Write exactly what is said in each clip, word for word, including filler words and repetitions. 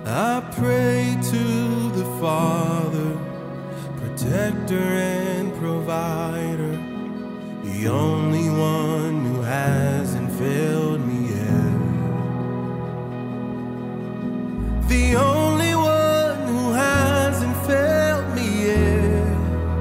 I pray to the Father, protector and provider, the only one who hasn't failed me yet, the only one who hasn't failed me yet.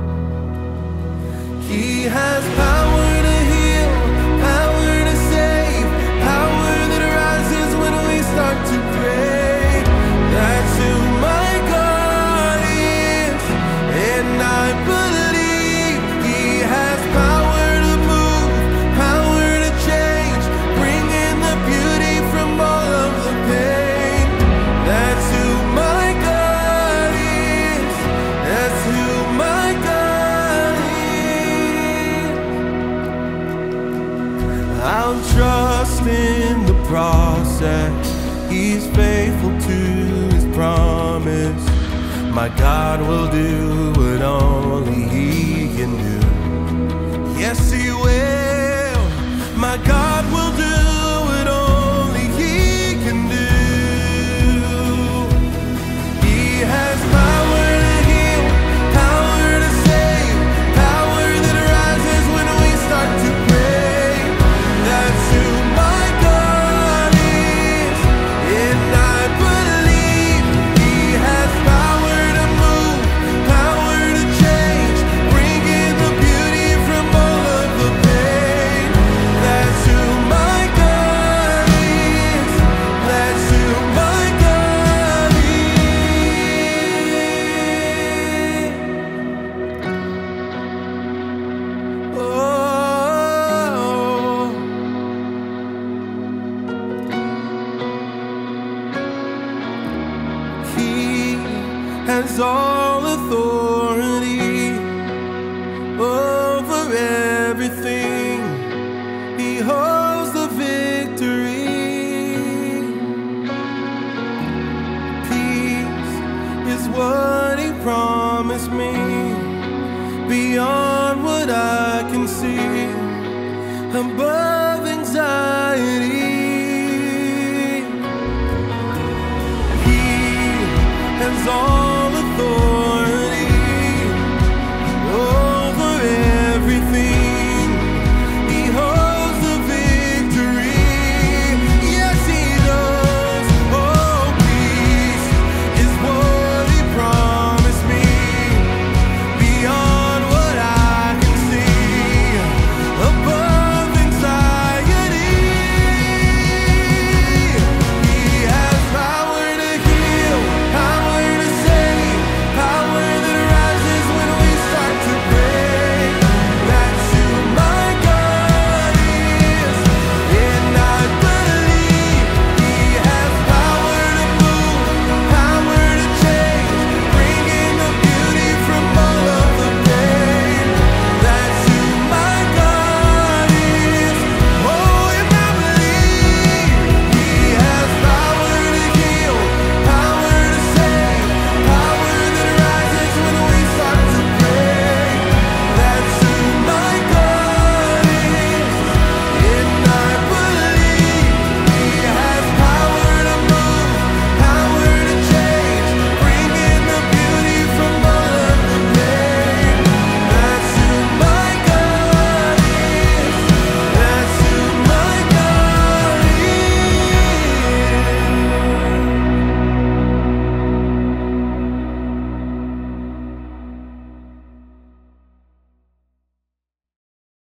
He has power to heal, power to save, power that rises when we start to pray. That's who my God is, and I believe He has power to move, power to change, bringing the beauty from all of the pain. That's who my God is, that's who my God is. I'll trust in the process, He's faithful to His promise. My God will do what only He can do. Yes, He will. My God will do what only He can do. He has power to heal, power to save, power that rises when we start to pray. That's who my God is, and I believe He has power to move, power to change, bringing the beauty from all of the pain. That's who my God is, that's who my God is. Oh, He has all authority over everything. He holds the victory. Peace is what He promised me, beyond what I can see, above anxiety.